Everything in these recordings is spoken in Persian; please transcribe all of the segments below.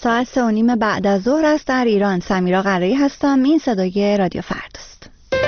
ساعت 3:30 بعد از ظهر است در ایران. سمیرا قرایی هستم. این صدای رادیو فردا است.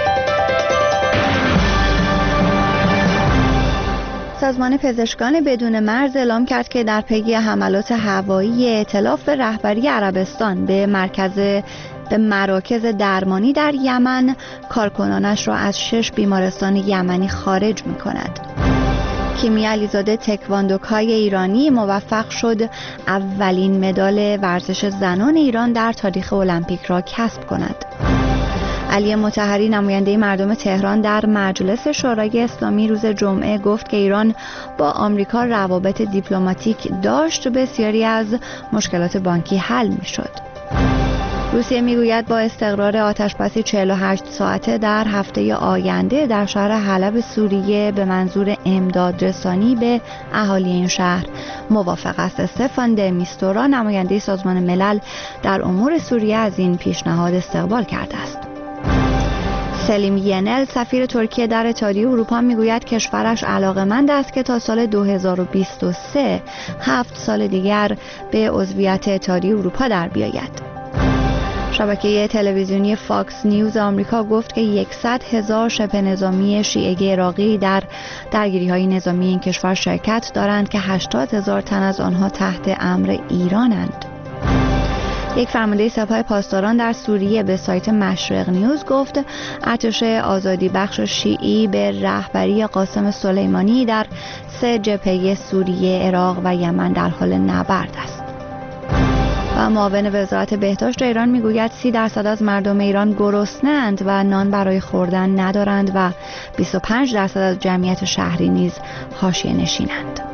سازمان پزشکان بدون مرز اعلام کرد که در پی حملات هوایی ائتلاف به رهبری عربستان به مراکز درمانی در یمن، کارکنانش را از 6 بیمارستان یمنی خارج می‌کند. کیمیا علیزاده تکواندوکای ایرانی موفق شد اولین مدال ورزش زنان ایران در تاریخ المپیک را کسب کند. علی مطهری نماینده مردم تهران در مجلس شورای اسلامی روز جمعه گفت که ایران با آمریکا روابط دیپلماتیک داشت، بسیاری از مشکلات بانکی حل می‌شد. روسیه میگوید با استقرار آتشبسی 48 ساعته در هفته آینده در شهر حلب سوریه به منظور امدادرسانی به اهالی این شهر موافق است. استفان د میستورا نماینده سازمان ملل در امور سوریه از این پیشنهاد استقبال کرده است. سلیم ینل سفیر ترکیه در اتحادیه اروپا میگوید کشورش علاقه‌مند است که تا سال 2023 7 سال دیگر به عضویت اتحادیه اروپا در بیاید. شبکه تلویزیونی فاکس نیوز آمریکا گفت که 100,000 شبه نظامی شیعه عراقی در درگیری‌های نظامی این کشور شرکت دارند که 80,000 تن از آنها تحت امر ایرانند. یک فرمانده سپاه پاسداران در سوریه به سایت مشرق نیوز گفت ارتش آزادی بخش شیعی به رهبری قاسم سلیمانی در 3 جبهه سوریه، عراق و یمن در حال نبرد است. و معاون وزارت بهداشت ایران میگوید 30% از مردم ایران گرسنه‌اند و نان برای خوردن ندارند و 25% از جمعیت شهری نیز حاشیه‌نشینند.